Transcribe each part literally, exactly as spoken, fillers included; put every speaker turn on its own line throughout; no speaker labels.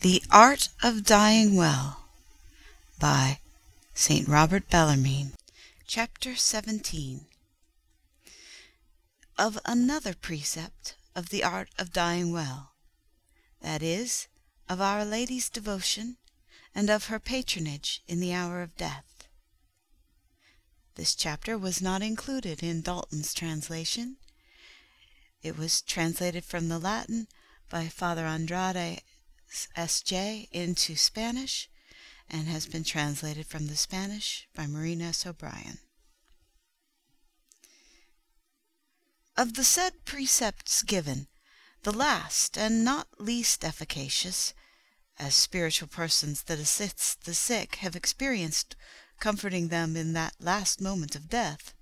The Art of Dying Well by Saint Robert Bellarmine. Chapter seventeen. Of another precept of the art of dying well, that is, of Our Lady's devotion, and of her patronage in the hour of death. This chapter was not included in Dalton's translation. It was translated from the Latin by Father Andrade S J into Spanish, and has been translated from the Spanish by Marina S. O'Brien. Of the said precepts given, the last and not least efficacious, as spiritual persons that assist the sick have experienced comforting them in that last moment of death,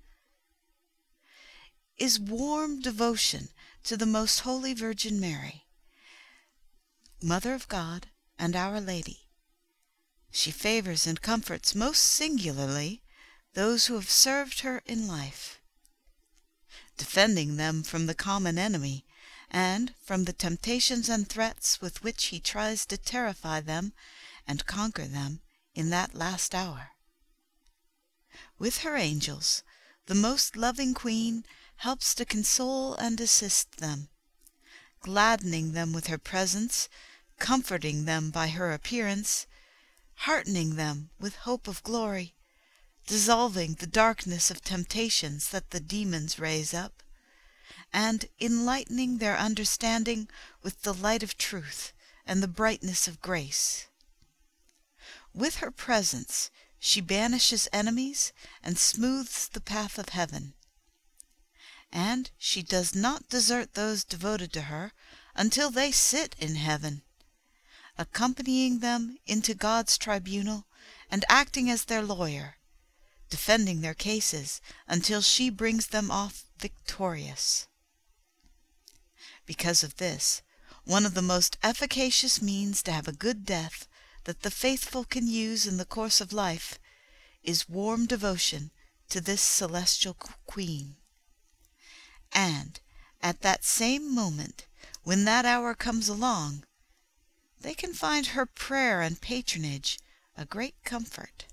is warm devotion to the Most Holy Virgin Mary, Mother of God and Our Lady. She favors and comforts most singularly those who have served her in life, defending them from the common enemy, and from the temptations and threats with which he tries to terrify them and conquer them in that last hour. With her angels, the most loving Queen helps to console and assist them, gladdening them with her presence, comforting them by her appearance, heartening them with hope of glory, dissolving the darkness of temptations that the demons raise up, and enlightening their understanding with the light of truth and the brightness of grace. With her presence she banishes enemies and smooths the path of heaven. And she does not desert those devoted to her until they sit in heaven, accompanying them into God's tribunal and acting as their lawyer, defending their cases until she brings them off victorious. Because of this, one of the most efficacious means to have a good death that the faithful can use in the course of life is warm devotion to this celestial Queen. And at that same moment, when that hour comes along, they can find her prayer and patronage a great comfort.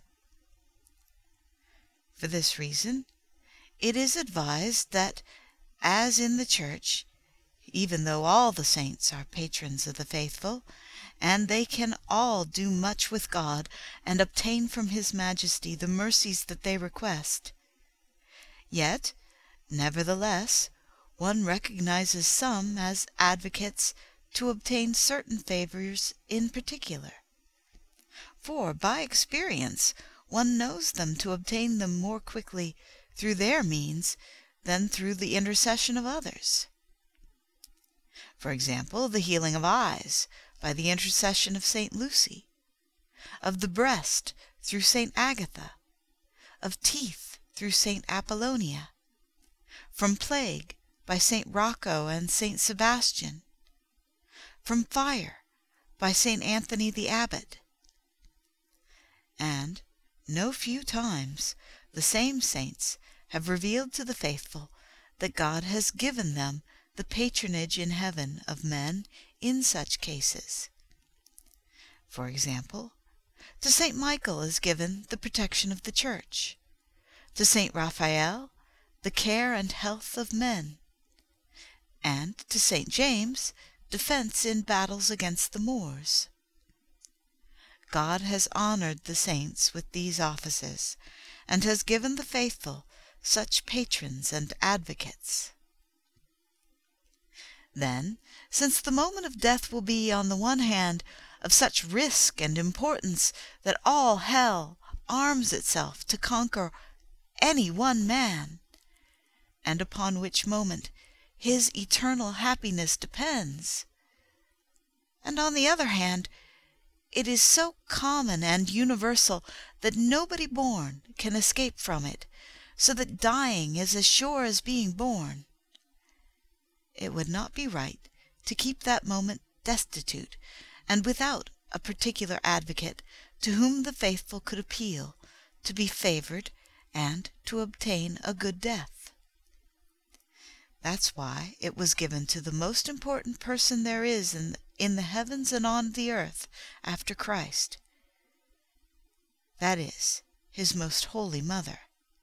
For this reason, it is advised that, as in the Church, even though all the saints are patrons of the faithful, and they can all do much with God and obtain from His Majesty the mercies that they request, yet, nevertheless, one recognizes some as advocates to obtain certain favors in particular. For by experience one knows them to obtain them more quickly through their means than through the intercession of others. For example, the healing of eyes by the intercession of Saint Lucy, of the breast through Saint Agatha, of teeth through Saint Apollonia, from plague by Saint Rocco and Saint Sebastian, from fire by Saint Anthony the Abbot. And no few times the same saints have revealed to the faithful that God has given them the patronage in heaven of men in such cases. For example, to Saint Michael is given the protection of the Church, to Saint Raphael the care and health of men, and to Saint James defense in battles against the Moors. God has honored the saints with these offices, and has given the faithful such patrons and advocates. Then, since the moment of death will be, on the one hand, of such risk and importance that all hell arms itself to conquer any one man, and upon which moment his eternal happiness depends, and on the other hand, it is so common and universal that nobody born can escape from it, so that dying is as sure as being born, it would not be right to keep that moment destitute and without a particular advocate to whom the faithful could appeal to be favored and to obtain a good death. That's why it was given to the most important person there is in in the heavens and on the earth after Christ, that is, his most holy mother.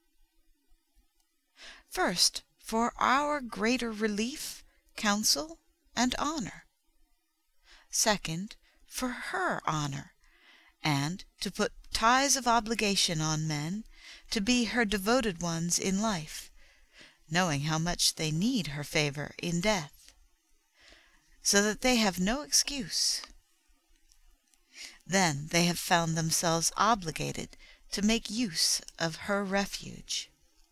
First, for our greater relief, counsel, and honor. Second, for her honor, and to put ties of obligation on men to be her devoted ones in life, knowing how much they need her favor in death, so that they have no excuse. Then they have found themselves obligated to make use of her refuge.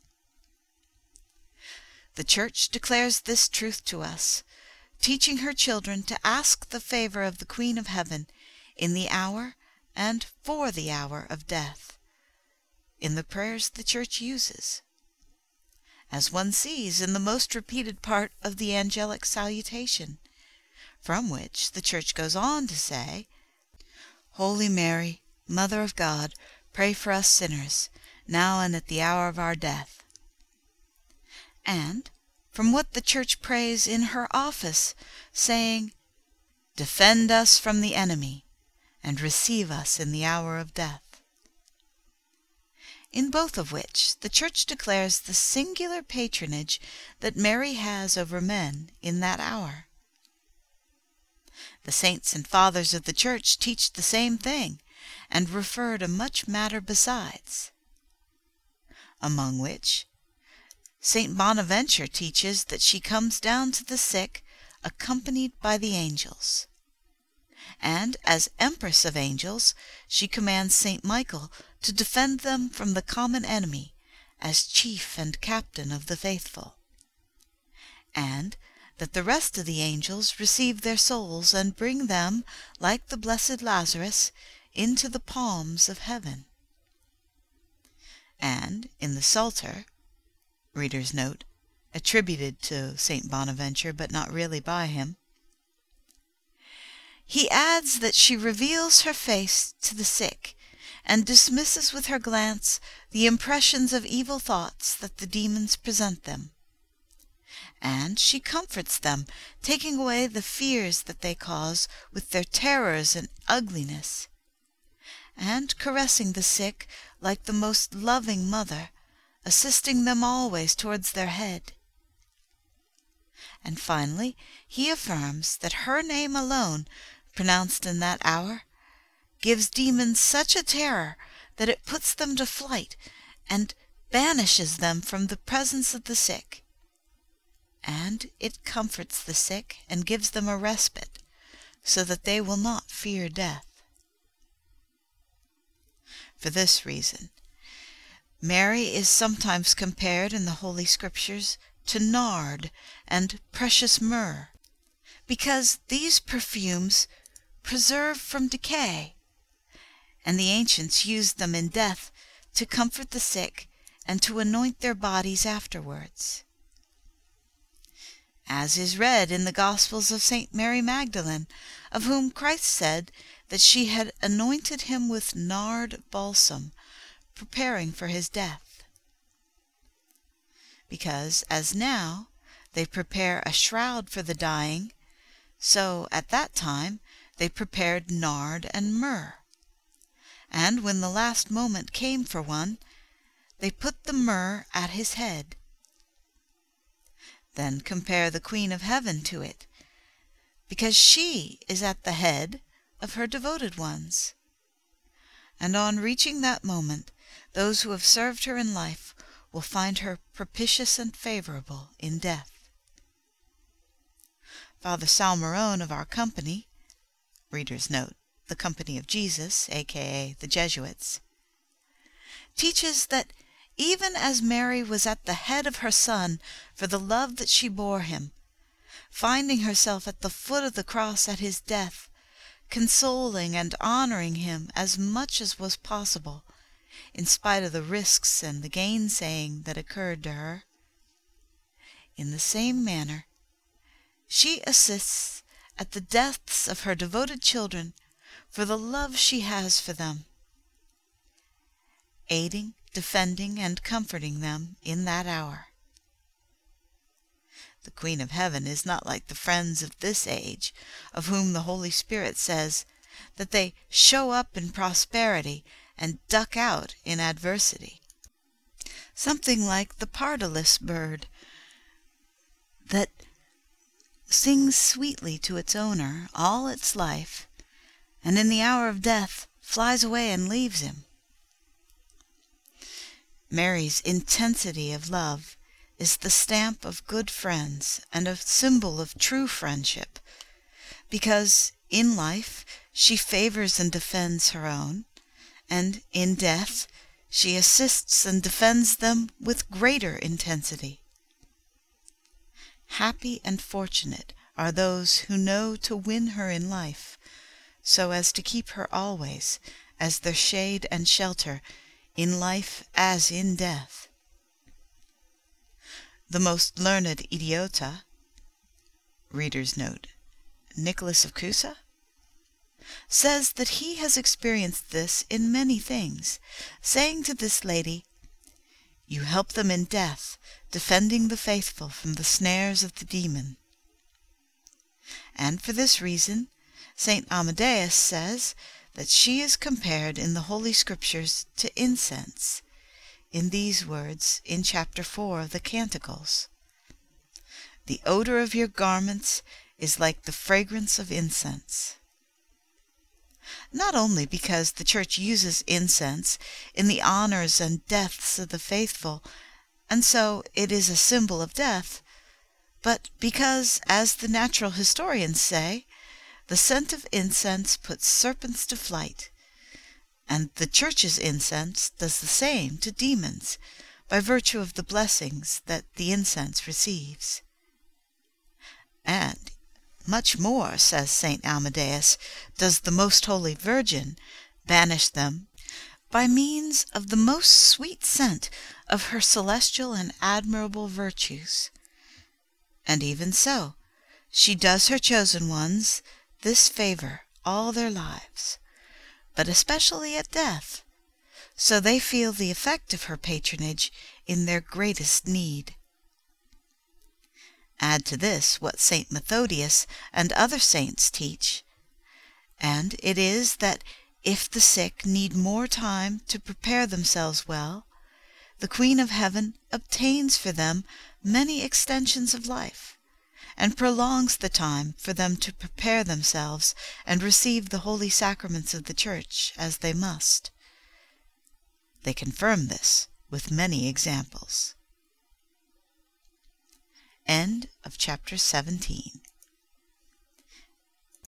The Church declares this truth to us, teaching her children to ask the favor of the Queen of Heaven in the hour and for the hour of death, in the prayers the Church uses, as one sees in the most repeated part of the angelic salutation, from which the Church goes on to say, Holy Mary, Mother of God, pray for us sinners, now and at the hour of our death. And from what the Church prays in her office, saying, Defend us from the enemy, and receive us in the hour of death. In both of which the Church declares the singular patronage that Mary has over men in that hour. The saints and fathers of the Church teach the same thing, and refer to much matter besides, among which Saint Bonaventure teaches that she comes down to the sick accompanied by the angels, and as Empress of angels she commands Saint Michael to defend them from the common enemy as chief and captain of the faithful, and that the rest of the angels receive their souls and bring them, like the blessed Lazarus, into the palms of heaven. And in the Psalter, Reader's Note, attributed to Saint Bonaventure but not really by him, he adds that she reveals her face to the sick and dismisses with her glance the impressions of evil thoughts that the demons present them. And she comforts them, taking away the fears that they cause with their terrors and ugliness, and caressing the sick like the most loving mother, assisting them always towards their head. And finally, he affirms that her name alone, pronounced in that hour, gives demons such a terror that it puts them to flight and banishes them from the presence of the sick. And it comforts the sick and gives them a respite, so that they will not fear death. For this reason, Mary is sometimes compared in the Holy Scriptures to nard and precious myrrh, because these perfumes preserve from decay, and the ancients used them in death to comfort the sick and to anoint their bodies afterwards, as is read in the Gospels of Saint Mary Magdalene, of whom Christ said that she had anointed him with nard balsam, preparing for his death. Because, as now, they prepare a shroud for the dying, so at that time they prepared nard and myrrh. And when the last moment came for one, they put the myrrh at his head. Then compare the Queen of Heaven to it, because she is at the head of her devoted ones. And on reaching that moment, those who have served her in life will find her propitious and favorable in death. Father Salmeron of our company, Reader's Note, the Company of Jesus, aka the Jesuits, teaches that even as Mary was at the head of her Son for the love that she bore him, finding herself at the foot of the cross at his death, consoling and honoring him as much as was possible, in spite of the risks and the gainsaying that occurred to her, in the same manner she assists at the deaths of her devoted children for the love she has for them, aiding, defending, and comforting them in that hour. The Queen of Heaven is not like the friends of this age, of whom the Holy Spirit says that they show up in prosperity and duck out in adversity. Something like the pardalus bird that sings sweetly to its owner all its life, and in the hour of death flies away and leaves him. Mary's intensity of love is the stamp of good friends and a symbol of true friendship, because in life she favors and defends her own, and in death she assists and defends them with greater intensity. Happy and fortunate are those who know to win her in life, so as to keep her always as their shade and shelter in life as in death. The most learned Idiota, reader's note, Nicholas of Cusa, says that he has experienced this in many things, saying to this lady, "You help them in death, defending the faithful from the snares of the demon." And for this reason, Saint Amadeus says that she is compared in the Holy Scriptures to incense, in these words in chapter four of the Canticles: "The odor of your garments is like the fragrance of incense." Not only because the Church uses incense in the honors and deaths of the faithful, and so it is a symbol of death, but because, as the natural historians say, the scent of incense puts serpents to flight, and the Church's incense does the same to demons by virtue of the blessings that the incense receives. And much more, says Saint Amadeus, does the Most Holy Virgin banish them by means of the most sweet scent of her celestial and admirable virtues. And even so, she does her chosen ones this favor all their lives, but especially at death, so they feel the effect of her patronage in their greatest need. Add to this what Saint Methodius and other saints teach, and it is that if the sick need more time to prepare themselves well, the Queen of Heaven obtains for them many extensions of life, and prolongs the time for them to prepare themselves and receive the holy sacraments of the Church as they must. They confirm this with many examples. End of chapter seventeen.